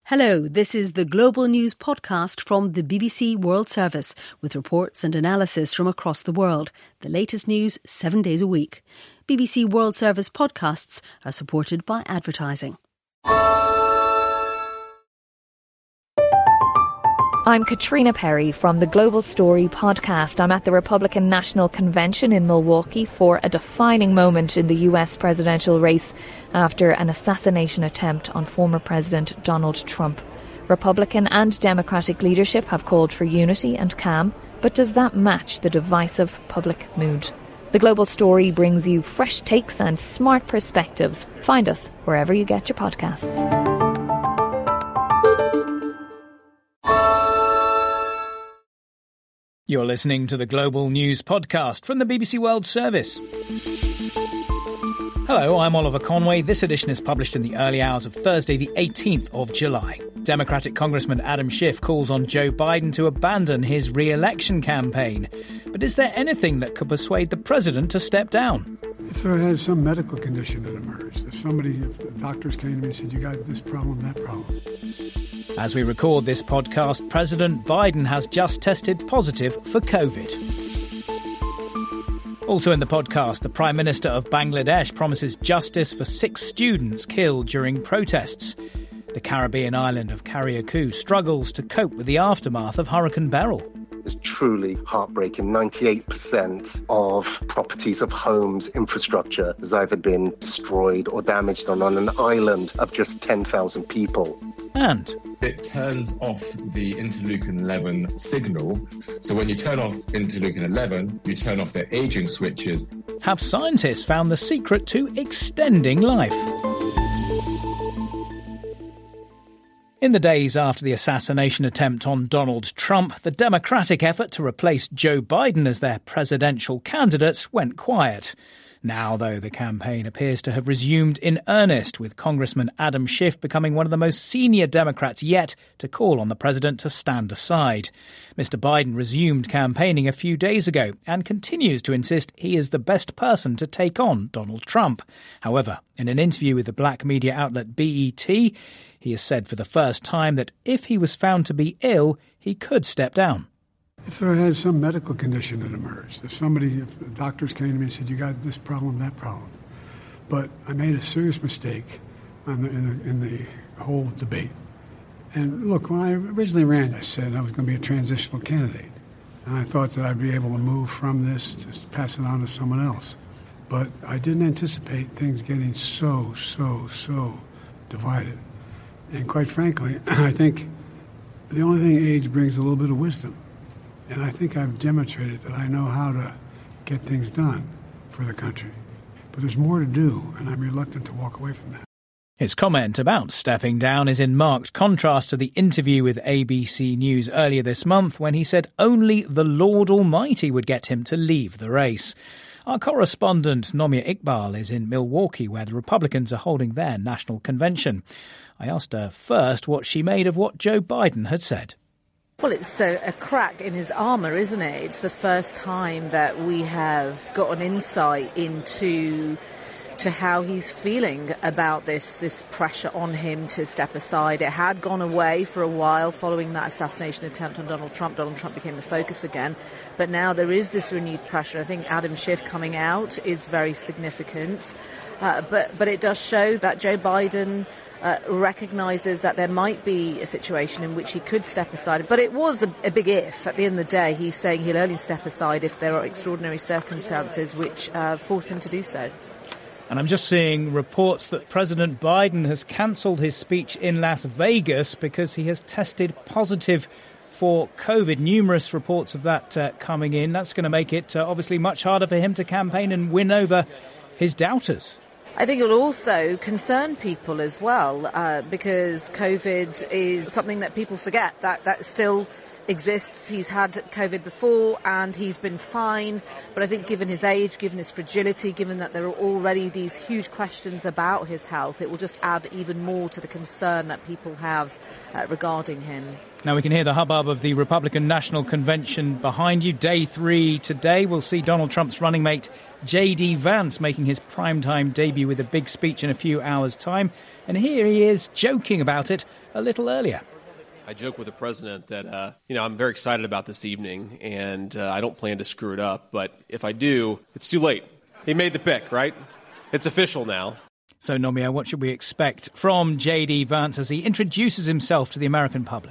Hello, this is the Global News podcast from the BBC World Service with reports and analysis from across the world. The latest news 7 days a week. BBC World Service podcasts are supported by advertising. I'm Katrina Perry from the Global Story podcast. I'm at the Republican National Convention in Milwaukee for a defining moment in the US presidential race after an assassination attempt on former President Donald Trump. Republican and Democratic leadership have called for unity and calm, but does that match the divisive public mood? The Global Story brings you fresh takes and smart perspectives. Find us wherever you get your podcasts. You're listening to the Global News podcast from the BBC World Service. Hello, I'm Oliver Conway. This edition is published in the early hours of Thursday, the 18th of July. Democratic Congressman Adam Schiff calls on Joe Biden to abandon his re-election campaign. But is there anything that could persuade the president to step down? If there had some medical condition that emerged, if the doctors came to me and said, you got this problem, that problem. As we record this podcast, President Biden has just tested positive for COVID. Also in the podcast, the Prime Minister of Bangladesh promises justice for 6 students killed during protests. The Caribbean island of Carriacou struggles to cope with the aftermath of Hurricane Beryl. It's truly heartbreaking. 98% of properties, of homes, infrastructure has either been destroyed or damaged on an island of just 10,000 people. And it turns off the interleukin 11 signal. So when you turn off interleukin 11, you turn off their aging switches. have scientists found the secret to extending life? In the days after the assassination attempt on Donald Trump, the Democratic effort to replace Joe Biden as their presidential candidate went quiet. Now, though, the campaign appears to have resumed in earnest, with Congressman Adam Schiff becoming one of the most senior Democrats yet to call on the president to stand aside. Mr. Biden resumed campaigning a few days ago and continues to insist he is the best person to take on Donald Trump. However, in an interview with the black media outlet BET, he has said for the first time that if he was found to be ill, he could step down. If there had some medical condition that emerged, if the doctors came to me and said, you got this problem, that problem. But I made a serious mistake in the whole debate. And look, when I originally ran, I said I was going to be a transitional candidate. And I thought that I'd be able to move from this to pass it on to someone else. But I didn't anticipate things getting so divided. And quite frankly, I think the only thing age brings is a little bit of wisdom. And I think I've demonstrated that I know how to get things done for the country. But there's more to do, and I'm reluctant to walk away from that. His comment about stepping down is in marked contrast to the interview with ABC News earlier this month, when he said only the Lord Almighty would get him to leave the race. Our correspondent Nomia Iqbal is in Milwaukee, where the Republicans are holding their national convention. I asked her first what she made of what Joe Biden had said. Well, it's a crack in his armour, isn't it? It's the first time that we have got an insight into how he's feeling about this pressure on him to step aside. It had gone away for a while following that assassination attempt on Donald Trump. Donald Trump became the focus again. But now there is this renewed pressure. I think Adam Schiff coming out is very significant. But it does show that Joe Biden recognises that there might be a situation in which he could step aside. But it was a big if. At the end of the day, he's saying he'll only step aside if there are extraordinary circumstances which force him to do so. And I'm just seeing reports that President Biden has cancelled his speech in Las Vegas because he has tested positive for COVID. Numerous reports of that coming in. That's going to make it obviously much harder for him to campaign and win over his doubters. I think it will also concern people as well, because COVID is something that people forget, that still exists. He's had COVID before and he's been fine. But I think given his age, given his fragility, given that there are already these huge questions about his health, it will just add even more to the concern that people have regarding him. Now we can hear the hubbub of the Republican National Convention behind you. Day 3 today will see Donald Trump's running mate J.D. Vance making his primetime debut with a big speech in a few hours' time. And here he is joking about it a little earlier. I joke with the president that, I'm very excited about this evening, and I don't plan to screw it up. But if I do, it's too late. He made the pick, right? It's official now. So, Nomia, what should we expect from J.D. Vance as he introduces himself to the American public?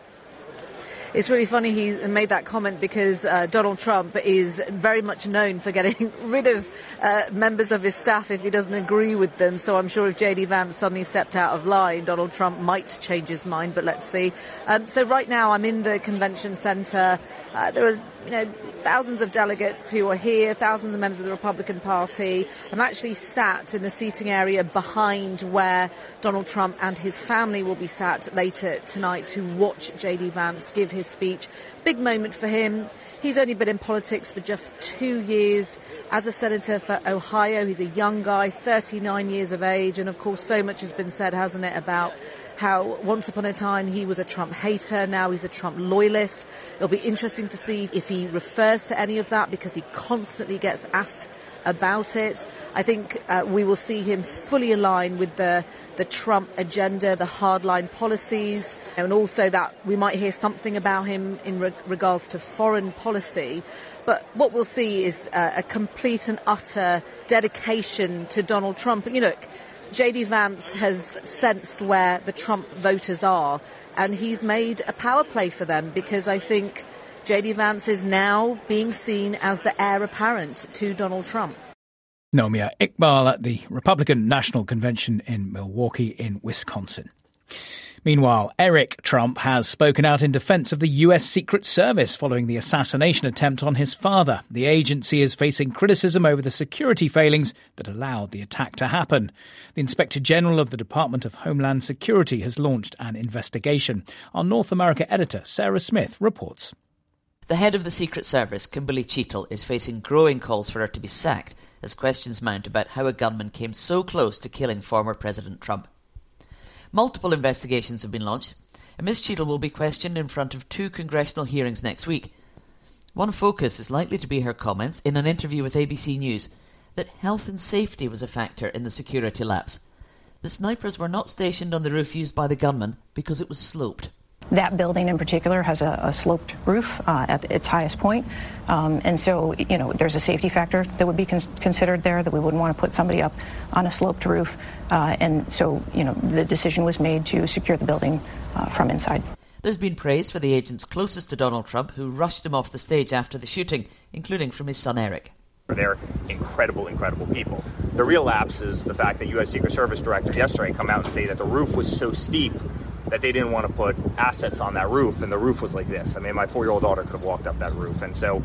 It's really funny he made that comment because Donald Trump is very much known for getting rid of members of his staff if he doesn't agree with them. So I'm sure if J.D. Vance suddenly stepped out of line, Donald Trump might change his mind, but let's see. So right now I'm in the convention centre. There are thousands of delegates who are here, thousands of members of the Republican Party. I'm actually sat in the seating area behind where Donald Trump and his family will be sat later tonight to watch J.D. Vance give his speech. Big moment for him. He's only been in politics for just 2 years as a senator for Ohio. He's a young guy, 39 years of age. And, of course, so much has been said, hasn't it, about how once upon a time he was a Trump hater, now he's a Trump loyalist. It'll be interesting to see if he refers to any of that because he constantly gets asked about it. I think we will see him fully aligned with the Trump agenda, the hardline policies, and also that we might hear something about him in regards to foreign policy. But what we'll see is a complete and utter dedication to Donald Trump. And, J.D. Vance has sensed where the Trump voters are, and he's made a power play for them because I think J.D. Vance is now being seen as the heir apparent to Donald Trump. Nomia Iqbal at the Republican National Convention in Milwaukee in Wisconsin. Meanwhile, Eric Trump has spoken out in defence of the US Secret Service following the assassination attempt on his father. The agency is facing criticism over the security failings that allowed the attack to happen. The Inspector General of the Department of Homeland Security has launched an investigation. Our North America editor, Sarah Smith, reports. The head of the Secret Service, Kimberly Cheatle, is facing growing calls for her to be sacked as questions mount about how a gunman came so close to killing former President Trump. Multiple investigations have been launched, and Ms. Cheatle will be questioned in front of 2 congressional hearings next week. One focus is likely to be her comments in an interview with ABC News that health and safety was a factor in the security lapse. The snipers were not stationed on the roof used by the gunman because it was sloped. That building in particular has a sloped roof at its highest point. And so, there's a safety factor that would be considered there, that we wouldn't want to put somebody up on a sloped roof. And so, the decision was made to secure the building from inside. There's been praise for the agents closest to Donald Trump who rushed him off the stage after the shooting, including from his son Eric. They're incredible people. The real lapse is the fact that U.S. Secret Service directors yesterday come out and say that the roof was so steep that they didn't want to put assets on that roof, and the roof was like this. I mean, my 4-year-old daughter could have walked up that roof, and so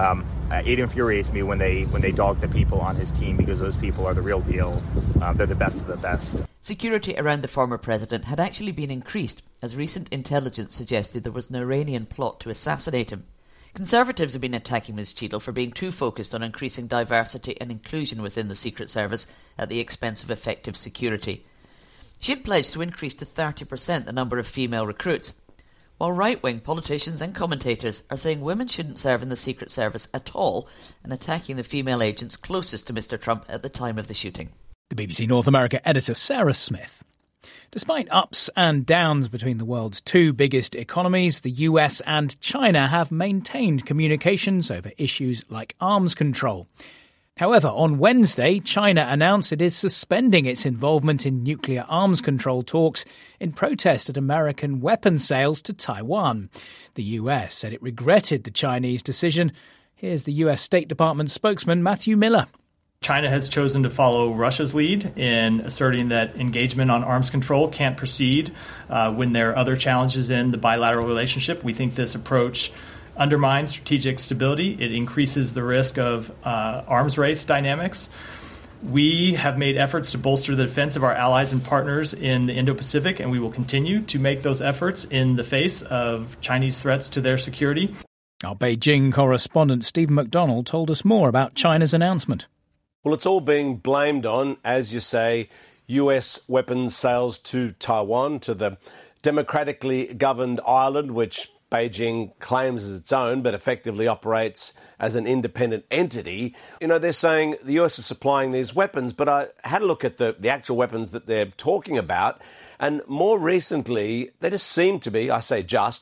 it infuriates me when they dog the people on his team because those people are the real deal. They're the best of the best. Security around the former president had actually been increased as recent intelligence suggested there was an Iranian plot to assassinate him. Conservatives have been attacking Ms. Cheatle for being too focused on increasing diversity and inclusion within the Secret Service at the expense of effective security. She had pledged to increase to 30% the number of female recruits, while right-wing politicians and commentators are saying women shouldn't serve in the Secret Service at all and attacking the female agents closest to Mr. Trump at the time of the shooting. The BBC North America editor, Sarah Smith. Despite ups and downs between the world's 2 biggest economies, the US and China have maintained communications over issues like arms control. However, on Wednesday, China announced it is suspending its involvement in nuclear arms control talks in protest at American weapons sales to Taiwan. The US said it regretted the Chinese decision. Here's the US State Department spokesman Matthew Miller. China has chosen to follow Russia's lead in asserting that engagement on arms control can't proceed when there are other challenges in the bilateral relationship. We think this approach undermines strategic stability. It increases the risk of arms race dynamics. We have made efforts to bolster the defense of our allies and partners in the Indo-Pacific, and we will continue to make those efforts in the face of Chinese threats to their security. Our Beijing correspondent Stephen McDonald told us more about China's announcement. Well, it's all being blamed on, as you say, US weapons sales to Taiwan, to the democratically governed island, which Beijing claims as its own, but effectively operates as an independent entity. They're saying the US is supplying these weapons, but I had a look at the actual weapons that they're talking about, and more recently, they just seem to be, I say just,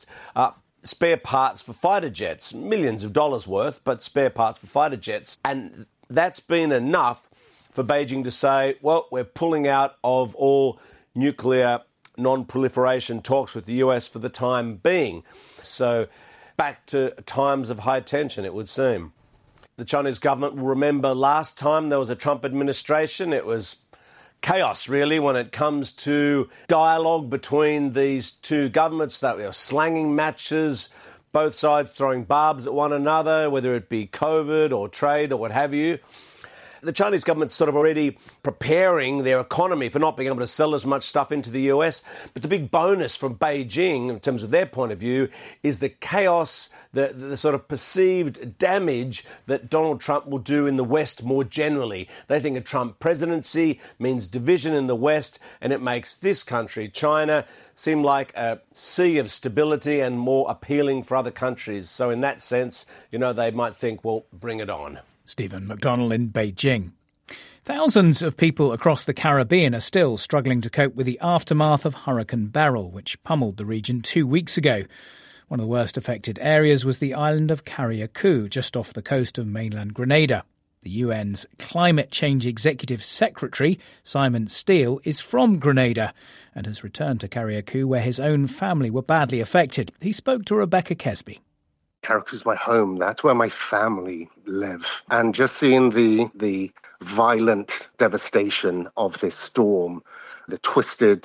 spare parts for fighter jets, millions of dollars worth, but spare parts for fighter jets. And that's been enough for Beijing to say, well, we're pulling out of all nuclear non-proliferation talks with the US for the time being. So back to times of high tension, it would seem. The Chinese government will remember last time there was a Trump administration, it was chaos, really, when it comes to dialogue between these two governments. That were slanging matches, both sides throwing barbs at one another, whether it be COVID or trade or what have you. The Chinese government's sort of already preparing their economy for not being able to sell as much stuff into the US. But the big bonus from Beijing, in terms of their point of view, is the chaos, the sort of perceived damage that Donald Trump will do in the West more generally. They think a Trump presidency means division in the West, and it makes this country, China, seem like a sea of stability and more appealing for other countries. So in that sense, they might think, well, bring it on. Stephen McDonnell in Beijing. Thousands of people across the Caribbean are still struggling to cope with the aftermath of Hurricane Beryl, which pummeled the region 2 weeks ago. One of the worst affected areas was the island of Carriacou, just off the coast of mainland Grenada. The UN's Climate Change Executive Secretary, Simon Steele, is from Grenada and has returned to Carriacou, where his own family were badly affected. He spoke to Rebecca Kesby. Carriacou's my home. That's where my family live. And just seeing the violent devastation of this storm, the twisted,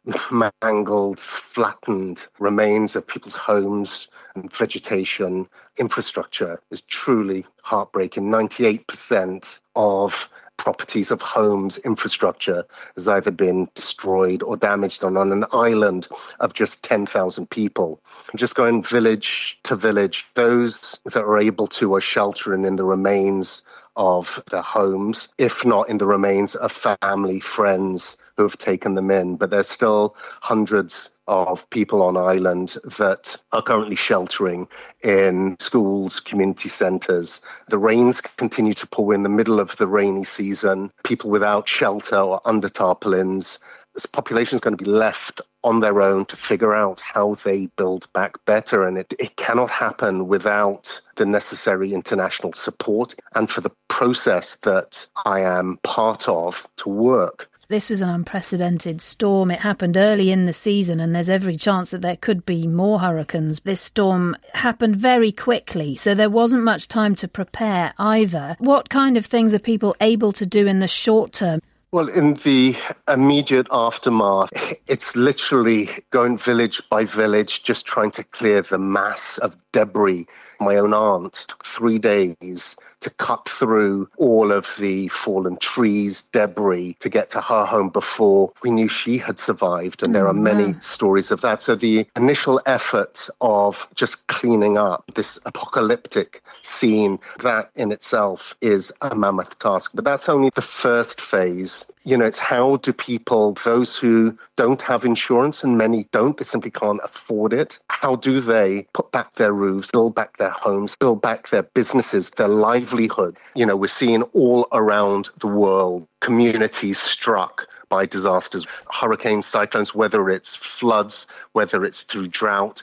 mangled, flattened remains of people's homes and vegetation, infrastructure is truly heartbreaking. 98% of properties of homes, infrastructure has either been destroyed or damaged on an island of just 10,000 people. Just going village to village, those that are able to are sheltering in the remains of their homes, if not in the remains of family, friends who have taken them in. But there's still hundreds of people on island that are currently sheltering in schools, community centres. The rains continue to pour in the middle of the rainy season. People without shelter or under tarpaulins. This population is going to be left on their own to figure out how they build back better. And it cannot happen without the necessary international support and for the process that I am part of to work. This was an unprecedented storm. It happened early in the season, and there's every chance that there could be more hurricanes. This storm happened very quickly, so there wasn't much time to prepare either. What kind of things are people able to do in the short term? Well, in the immediate aftermath, it's literally going village by village, just trying to clear the mass of debris. My own aunt took 3 days to cut through all of the fallen trees, debris, to get to her home before we knew she had survived. And there are many stories of that. So the initial effort of just cleaning up this apocalyptic scene, that in itself is a mammoth task. But that's only the first phase. It's how do people, those who don't have insurance, and many don't, they simply can't afford it, how do they put back their roofs, build back their homes, build back their businesses, their livelihood? We're seeing all around the world communities struck by disasters, hurricanes, cyclones, whether it's floods, whether it's through drought.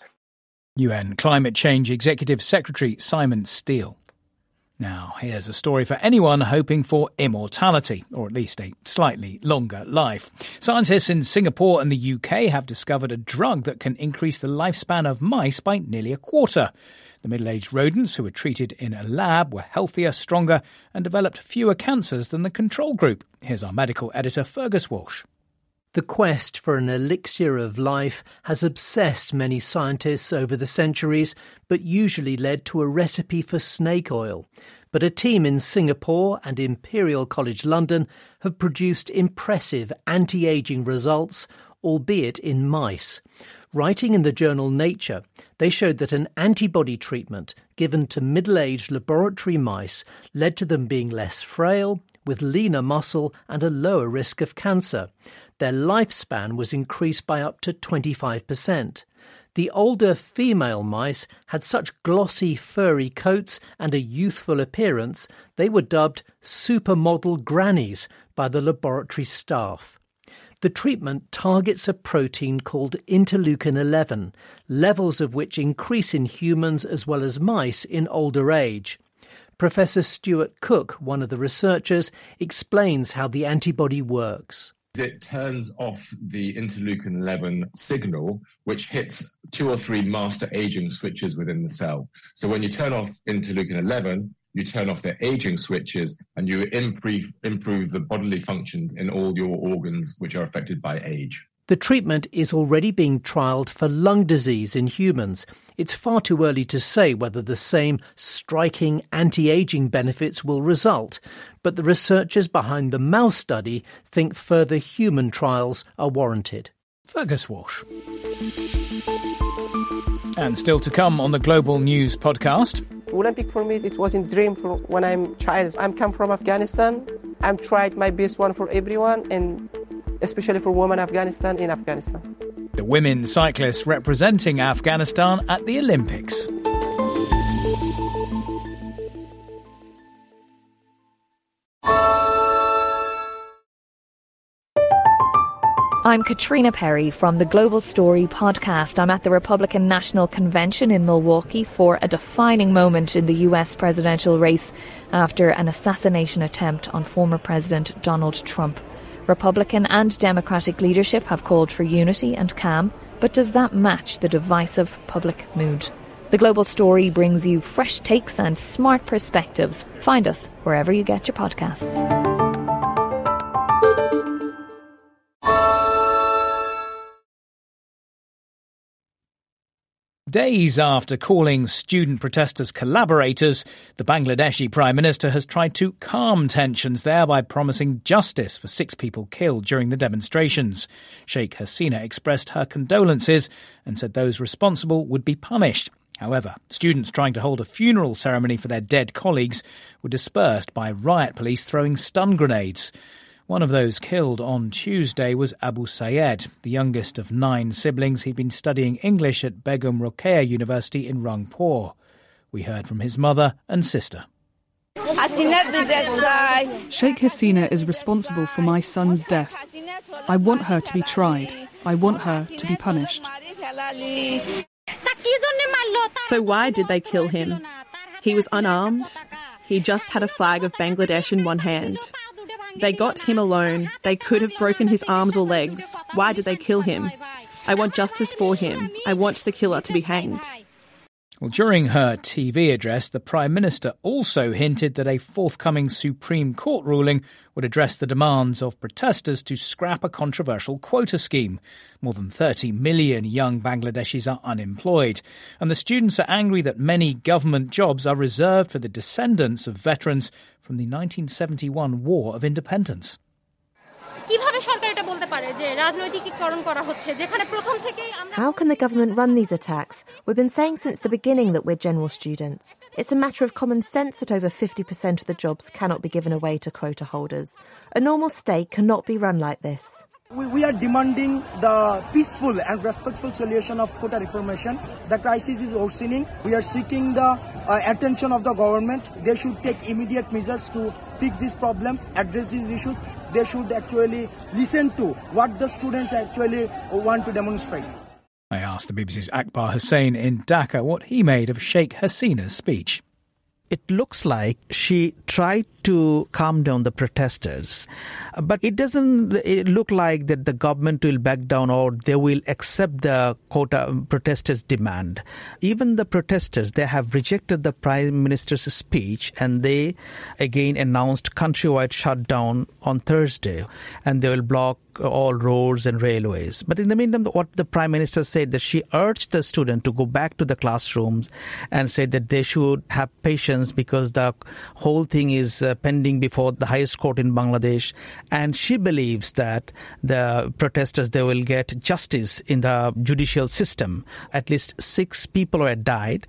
UN Climate Change Executive Secretary Simon Steele. Now, here's a story for anyone hoping for immortality, or at least a slightly longer life. Scientists in Singapore and the UK have discovered a drug that can increase the lifespan of mice by nearly a quarter. The middle-aged rodents who were treated in a lab were healthier, stronger, and developed fewer cancers than the control group. Here's our medical editor, Fergus Walsh. The quest for an elixir of life has obsessed many scientists over the centuries, but usually led to a recipe for snake oil. But a team in Singapore and Imperial College London have produced impressive anti-aging results, albeit in mice. Writing in the journal Nature, they showed that an antibody treatment given to middle-aged laboratory mice led to them being less frail, with leaner muscle and a lower risk of cancer. Their lifespan was increased by up to 25%. The older female mice had such glossy, furry coats and a youthful appearance, they were dubbed supermodel grannies by the laboratory staff. The treatment targets a protein called interleukin-11, levels of which increase in humans as well as mice in older age. Professor Stuart Cook, one of the researchers, explains how the antibody works. It turns off the interleukin-11 signal, which hits 2 or 3 master aging switches within the cell. So when you turn off interleukin-11, you turn off the aging switches and you improve the bodily function in all your organs which are affected by age. The treatment is already being trialled for lung disease in humans. It's far too early to say whether the same striking anti-aging benefits will result, but the researchers behind the mouse study think further human trials are warranted. Fergus Walsh. And still to come on the Global News podcast. Olympic for me, it was a dream for when I'm a child. I come from Afghanistan. I'm tried my best one for everyone, and especially for women in Afghanistan. The women cyclists representing Afghanistan at the Olympics. I'm Katrina Perry from the Global Story podcast. I'm at the Republican National Convention in Milwaukee for a defining moment in the US presidential race after an assassination attempt on former President Donald Trump. Republican and Democratic leadership have called for unity and calm, but does that match the divisive public mood? The Global Story brings you fresh takes and smart perspectives. Find us wherever you get your podcasts. Days after calling student protesters collaborators, the Bangladeshi Prime Minister has tried to calm tensions there by promising justice for 6 people killed during the demonstrations. Sheikh Hasina expressed her condolences and said those responsible would be punished. However, students trying to hold a funeral ceremony for their dead colleagues were dispersed by riot police throwing stun grenades. One of those killed on Tuesday was Abu Sayed, the youngest of 9 siblings. He'd been studying English at Begum Rokeya University in Rangpur. We heard from his mother and sister. Sheikh Hasina is responsible for my son's death. I want her to be tried. I want her to be punished. So why did they kill him? He was unarmed. He just had a flag of Bangladesh in one hand. They got him alone. They could have broken his arms or legs. Why did they kill him? I want justice for him. I want the killer to be hanged. Well, during her TV address, the Prime Minister also hinted that a forthcoming Supreme Court ruling would address the demands of protesters to scrap a controversial quota scheme. More than 30 million young Bangladeshis are unemployed, and the students are angry that many government jobs are reserved for the descendants of veterans from the 1971 War of Independence. How can the government run these attacks? We've been saying since the beginning that we're general students. It's a matter of common sense that over 50% of the jobs cannot be given away to quota holders. A normal state cannot be run like this. We are demanding the peaceful and respectful solution of quota reformation. The crisis is worsening. We are seeking the attention of the government. They should take immediate measures to fix these problems, address these issues. They should actually listen to what the students actually want to demonstrate. I asked the BBC's Akbar Hussain in Dhaka what he made of Sheikh Hasina's speech. It looks like she tried to calm down the protesters, but it doesn't look like that the government will back down or they will accept the quota protesters' demand. Even the protesters, they have rejected the Prime Minister's speech and they again announced countrywide shutdown on Thursday, and they will block all roads and railways. But in the meantime, what the Prime Minister said that she urged the students to go back to the classrooms and said that they should have patience evidence because the whole thing is pending before the highest court in Bangladesh. And she believes that the protesters, they will get justice in the judicial system. At least 6 people had died.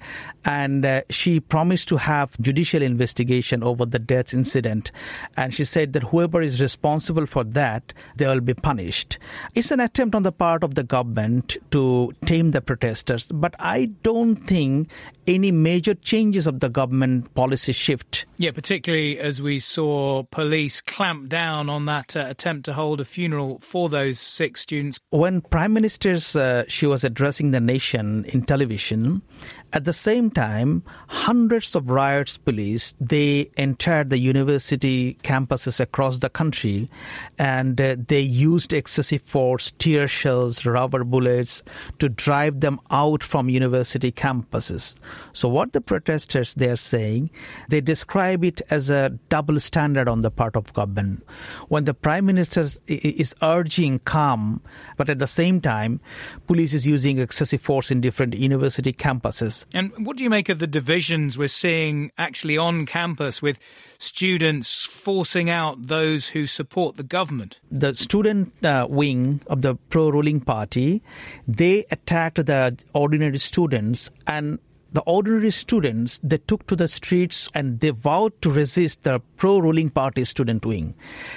And she promised to have judicial investigation over the death incident. And she said that whoever is responsible for that, they will be punished. It's an attempt on the part of the government to tame the protesters. But I don't think any major changes of the government policy shift. Yeah, particularly as we saw police clamp down on that attempt to hold a funeral for those 6 students. When Prime Minister, she was addressing the nation in television, at the same time, hundreds of riots police, they entered the university campuses across the country, and they used excessive force, tear shells, rubber bullets to drive them out from university campuses. So what the protesters, they are saying, they describe it as a double standard on the part of government. When the Prime Minister is urging calm, but at the same time, police is using excessive force in different university campuses. And what do you make of the divisions we're seeing actually on campus with students forcing out those who support the government? The student wing of the pro-ruling party, they attacked the ordinary students, and the ordinary students, they took to the streets and they vowed to resist the pro-ruling party student wing.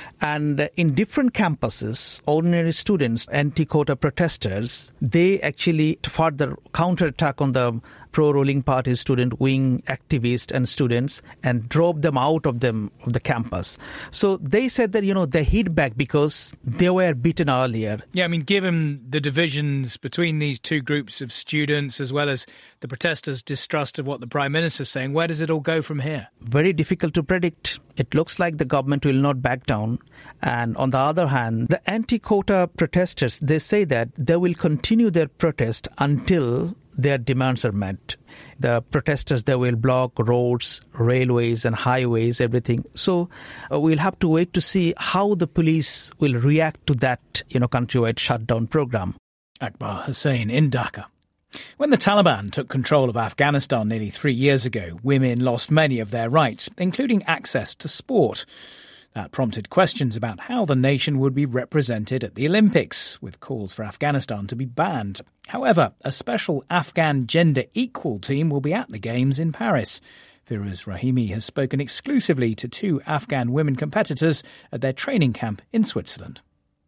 And in different campuses, ordinary students, anti-quota protesters, they actually further counterattack on the pro-ruling party student wing activists and students and drove them out of the campus. So they said that, they hit back because they were beaten earlier. Yeah, I mean, given the divisions between these two groups of students as well as the protesters' distrust of what the Prime Minister is saying, where does it all go from here? Very difficult to predict. It looks like the government will not back down. And on the other hand, the anti-quota protesters, they say that they will continue their protest until their demands are met. The protesters, they will block roads, railways and highways, everything. So we'll have to wait to see how the police will react to that, countrywide shutdown program. Akbar Hussain in Dhaka. When the Taliban took control of Afghanistan nearly 3 years ago, women lost many of their rights, including access to sport. That prompted questions about how the nation would be represented at the Olympics, with calls for Afghanistan to be banned. However, a special Afghan gender-equal team will be at the Games in Paris. Firuz Rahimi has spoken exclusively to 2 Afghan women competitors at their training camp in Switzerland.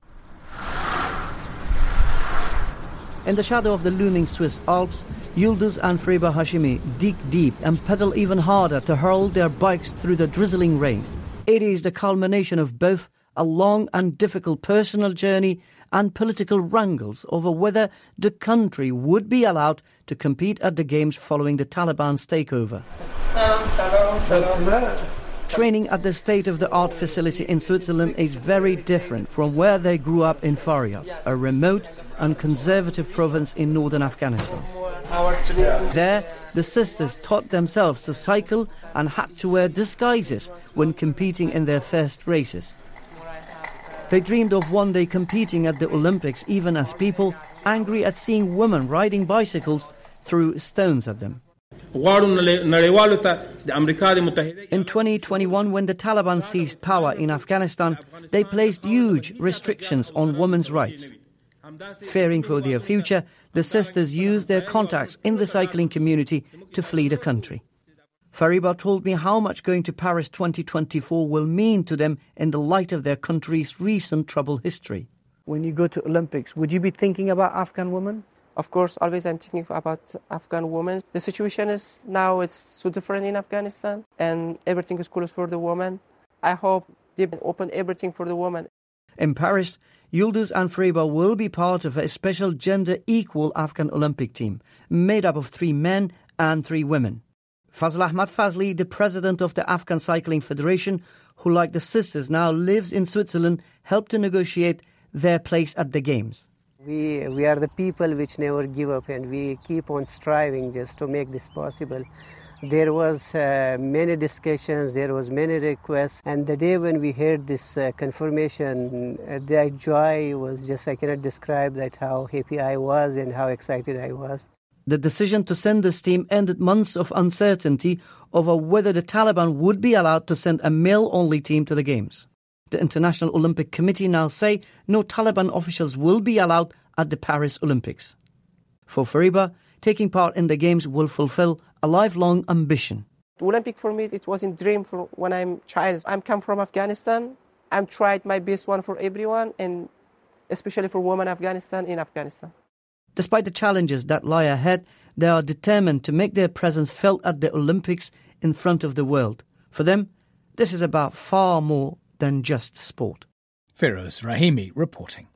In the shadow of the looming Swiss Alps, Yıldız and Fariba Hashimi dig deep and pedal even harder to hurl their bikes through the drizzling rain. It is the culmination of both a long and difficult personal journey and political wrangles over whether the country would be allowed to compete at the Games following the Taliban's takeover. Training at the state-of-the-art facility in Switzerland is very different from where they grew up in Faryab, a remote and conservative province in northern Afghanistan. There, the sisters taught themselves to cycle and had to wear disguises when competing in their first races. They dreamed of one day competing at the Olympics, even as people angry at seeing women riding bicycles threw stones at them. In 2021, when the Taliban seized power in Afghanistan, they placed huge restrictions on women's rights. Fearing for their future, the sisters used their contacts in the cycling community to flee the country. Fariba told me how much going to Paris 2024 will mean to them in the light of their country's recent troubled history. When you go to Olympics, would you be thinking about Afghan women? Of course, always I'm thinking about Afghan women. The situation is now it's so different in Afghanistan and everything is closed for the women. I hope they open everything for the women. In Paris, Yıldız and Fariba will be part of a special gender-equal Afghan Olympic team made up of 3 men and 3 women. Fazl Ahmad Fazli, the president of the Afghan Cycling Federation, who like the sisters now lives in Switzerland, helped to negotiate their place at the Games. We are the people which never give up, and we keep on striving just to make this possible. There was many discussions, there was many requests, and the day when we heard this confirmation, that joy was just, I cannot describe that how happy I was and how excited I was. The decision to send this team ended months of uncertainty over whether the Taliban would be allowed to send a male-only team to the Games. The International Olympic Committee now say no Taliban officials will be allowed at the Paris Olympics. For Fariba, taking part in the Games will fulfill a lifelong ambition. The Olympic for me, it was a dream for when I'm a child. I'm come from Afghanistan. I've tried my best one for everyone, and especially for women in Afghanistan. Despite the challenges that lie ahead, they are determined to make their presence felt at the Olympics in front of the world. For them, this is about far more than just sport. Firoz Rahimi reporting.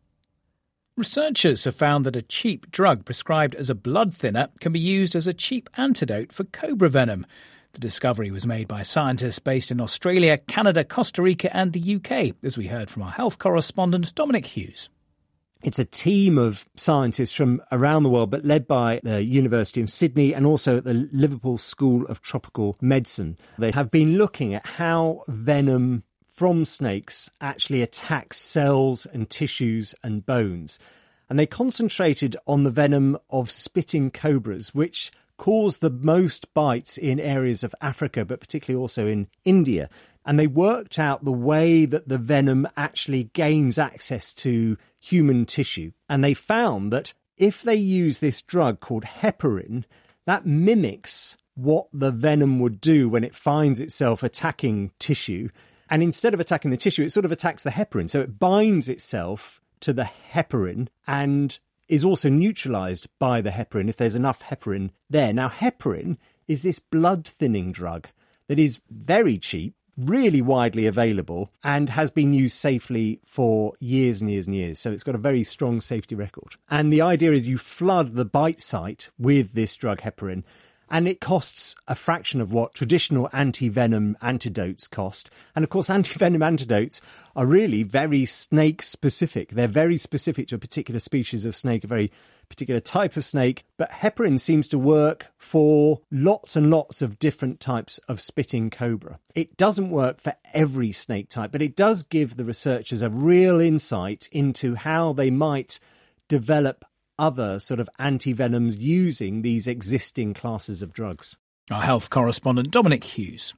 Researchers have found that a cheap drug prescribed as a blood thinner can be used as a cheap antidote for cobra venom. The discovery was made by scientists based in Australia, Canada, Costa Rica and the UK, as we heard from our health correspondent Dominic Hughes. It's a team of scientists from around the world, but led by the University of Sydney and also the Liverpool School of Tropical Medicine. They have been looking at how venom from snakes actually attacks cells and tissues and bones. And they concentrated on the venom of spitting cobras, which cause the most bites in areas of Africa, but particularly also in India. And they worked out the way that the venom actually gains access to human tissue. And they found that if they use this drug called heparin, that mimics what the venom would do when it finds itself attacking tissue. And instead of attacking the tissue, it sort of attacks the heparin. So it binds itself to the heparin and is also neutralised by the heparin if there's enough heparin there. Now, heparin is this blood-thinning drug that is very cheap, really widely available, and has been used safely for years and years and years. So it's got a very strong safety record. And the idea is you flood the bite site with this drug heparin, and it costs a fraction of what traditional anti-venom antidotes cost. And of course, anti-venom antidotes are really very snake-specific. They're very specific to a particular species of snake, a very particular type of snake. But heparin seems to work for lots and lots of different types of spitting cobra. It doesn't work for every snake type, but it does give the researchers a real insight into how they might develop other sort of anti-venoms using these existing classes of drugs. Our health correspondent Dominic Hughes.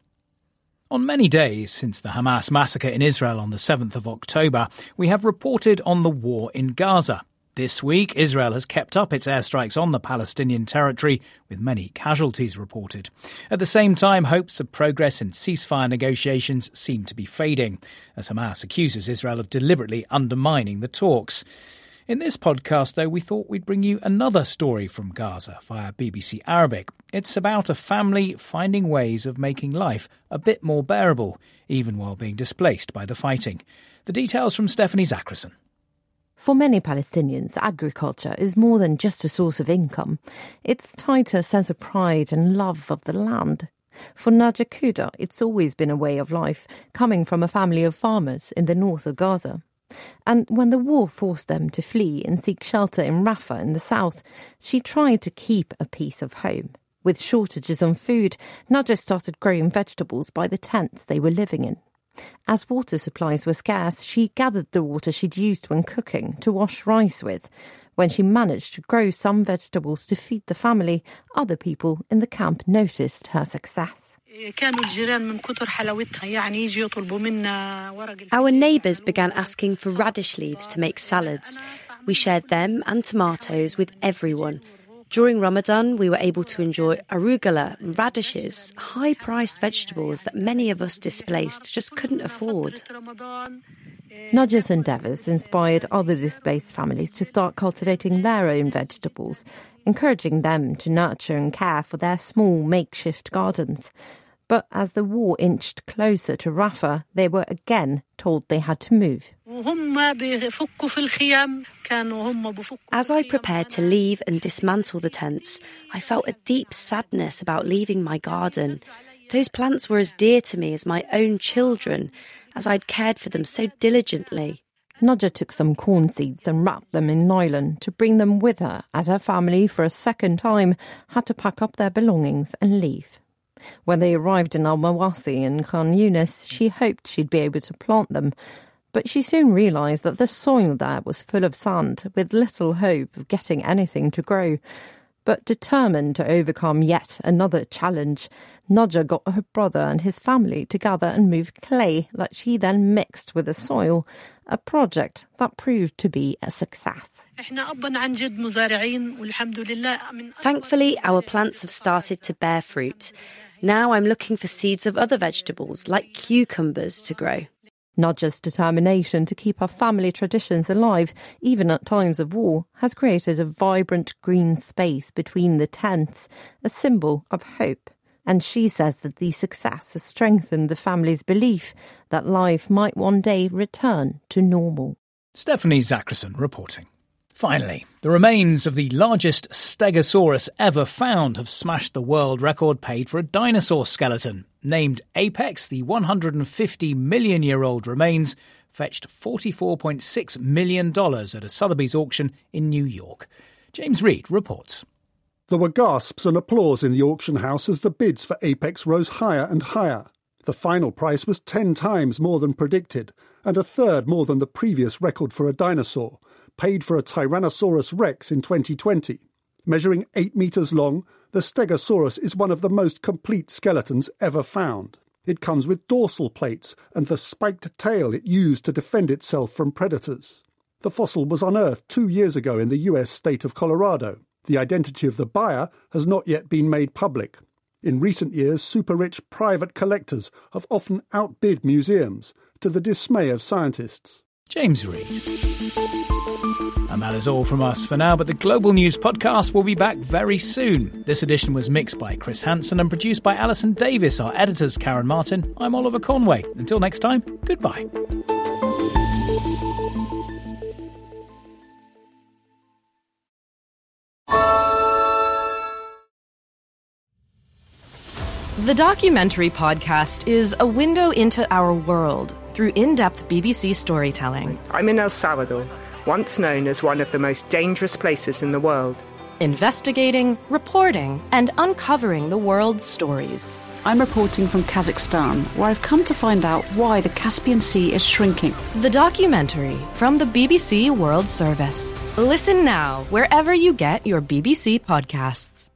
On many days since the Hamas massacre in Israel on the 7th of October, we have reported on the war in Gaza. This week, Israel has kept up its airstrikes on the Palestinian territory, with many casualties reported. At the same time, hopes of progress in ceasefire negotiations seem to be fading, as Hamas accuses Israel of deliberately undermining the talks. In this podcast, though, we thought we'd bring you another story from Gaza via BBC Arabic. It's about a family finding ways of making life a bit more bearable, even while being displaced by the fighting. The details from Stephanie Zachrison. For many Palestinians, agriculture is more than just a source of income. It's tied to a sense of pride and love of the land. For Nadia Kuda, it's always been a way of life, coming from a family of farmers in the north of Gaza. And when the war forced them to flee and seek shelter in Rafah in the south, she tried to keep a piece of home. With shortages on food, Nadia started growing vegetables by the tents they were living in. As water supplies were scarce, she gathered the water she'd used when cooking to wash rice with. When she managed to grow some vegetables to feed the family, other people in the camp noticed her success. Our neighbours began asking for radish leaves to make salads. We shared them and tomatoes with everyone. During Ramadan, we were able to enjoy arugula and radishes, high-priced vegetables that many of us displaced just couldn't afford. Nadia's endeavours inspired other displaced families to start cultivating their own vegetables, encouraging them to nurture and care for their small makeshift gardens. But as the war inched closer to Rafah, they were again told they had to move. As I prepared to leave and dismantle the tents, I felt a deep sadness about leaving my garden. Those plants were as dear to me as my own children, as I'd cared for them so diligently. Nadia took some corn seeds and wrapped them in nylon to bring them with her, as her family, for a second time, had to pack up their belongings and leave. When they arrived in Al-Mawasi in Khan Yunis, she hoped she'd be able to plant them, but she soon realised that the soil there was full of sand, with little hope of getting anything to grow. But determined to overcome yet another challenge, Nadja got her brother and his family to gather and move clay that she then mixed with the soil, a project that proved to be a success. Thankfully, our plants have started to bear fruit. Now I'm looking for seeds of other vegetables, like cucumbers, to grow. Nadja's determination to keep her family traditions alive, even at times of war, has created a vibrant green space between the tents, a symbol of hope. And she says that the success has strengthened the family's belief that life might one day return to normal. Stephanie Zachrison reporting. Finally, the remains of the largest Stegosaurus ever found have smashed the world record paid for a dinosaur skeleton. Named Apex, the 150-million-year-old remains fetched $44.6 million at a Sotheby's auction in New York. James Reed reports. There were gasps and applause in the auction house as the bids for Apex rose higher and higher. The final price was 10 times more than predicted, and a third more than the previous record for a dinosaur, paid for a Tyrannosaurus rex in 2020. Measuring 8 metres long, the Stegosaurus is one of the most complete skeletons ever found. It comes with dorsal plates and the spiked tail it used to defend itself from predators. The fossil was unearthed 2 years ago in the US state of Colorado. The identity of the buyer has not yet been made public. In recent years, super-rich private collectors have often outbid museums, to the dismay of scientists. James Reed. And that is all from us for now, but the Global News Podcast will be back very soon. This edition was mixed by Chris Hansen and produced by Alison Davis. Our editor's Karen Martin. I'm Oliver Conway. Until next time, goodbye. The Documentary Podcast is a window into our world through in-depth BBC storytelling. I'm in El Salvador, once known as one of the most dangerous places in the world. Investigating, reporting, and uncovering the world's stories. I'm reporting from Kazakhstan, where I've come to find out why the Caspian Sea is shrinking. The Documentary from the BBC World Service. Listen now wherever you get your BBC podcasts.